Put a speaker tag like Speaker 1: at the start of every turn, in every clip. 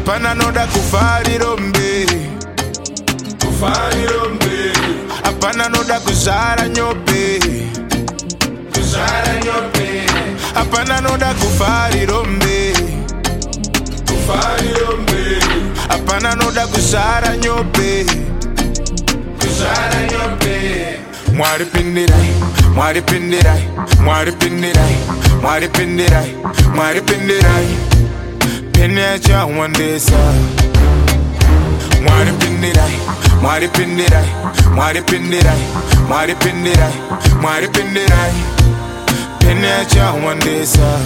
Speaker 1: Apana noda kufarirombe. Kufarirombe. Apana noda kuzara nyope. Kuzara nyope. Apana noda kufarirombe. Kufarirombe. Apana noda kuzara nyope. Kuzara nyope. Mwari pindirai, mwari pindirai, mwari pindirai, mwari pindirai, mwari pindirai. Penecha one day sa. Mwari pindirai, mwari pindirai, mwari pindirai, mwari pindirai, mwari pindirai. Penecha one day sa.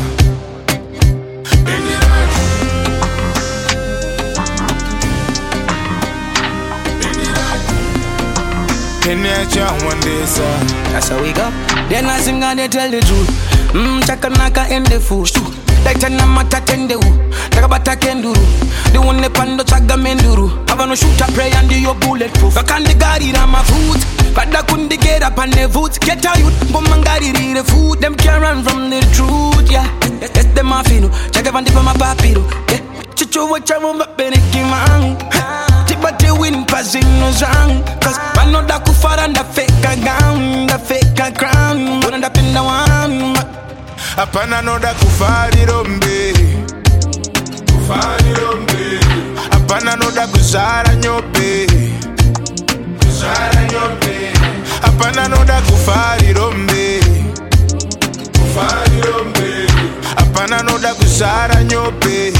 Speaker 1: One day, sir.
Speaker 2: That's how we go. Then I sing and they tell the truth. Chakanaka in the food. Like Tanamata Tendeu. Takabata Kenduru. The one the pando chaga menduru. Have no shoot a pray and do your bulletproof. I can't guard it on my foot. But I couldn't get up on the foot. Get out, but man got it in the food. Them can't run from the truth, yeah. That's the mafino. Check a vandy for my papiro. Chicho watch a woman, Beneki man. But they win passing no wrong. Cause I know that kufara and the fake gown, the fake crown. Don't end up in the one.
Speaker 1: Apana no da kufarirombe. Kufarirombe. Apana no da kuzara nyope. Kuzara nyope. Apana no da kufarirombe. Kufarirombe. Apana no da kuzara nyope.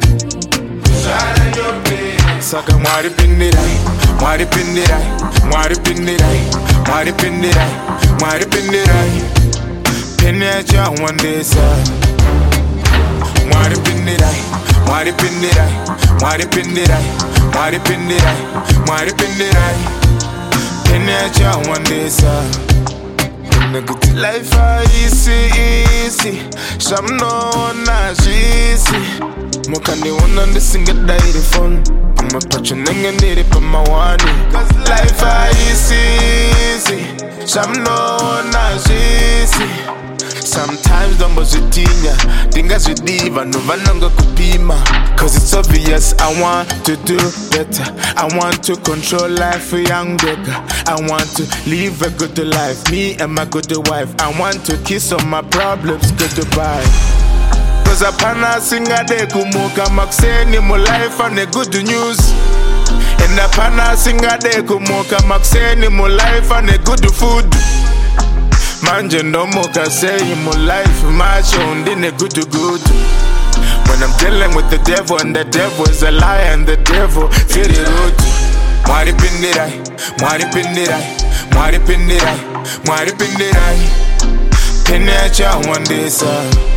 Speaker 1: Kuzara nyope. Saka mwari pindirai, mwari pindirai, mwari pindirai, mwari pindirai, mwari pindirai. Penecha one day sa. Mwari pindirai, mwari pindirai, mwari pindirai, mwari pindirai, mwari pindirai. Penecha one day sa. Nigga, life easy. Some no not easy. Mokani one on the single day the fun. I'm a patron and need it for my one. Cause life easy. Some no not easy. Sometimes don't buzz it in ya. Dingas with diva, no vananga kupima. Cause it's obvious I want to do better. I want to control life for young beggar. I want to live a good life. Me and my good wife. I want to kiss all my problems goodbye. Cause apana singa de kumuka makseni mo life and a good news. And apana singa de kumuka makseni mo life and a good food. Manje no moka say mo life match on in a good. When I'm dealing with the devil and the devil is a liar and the devil feel the road. Mwari pindirai, mwari pindirai, mwari pindirai, mwari pindirai. Penecha one day, sir.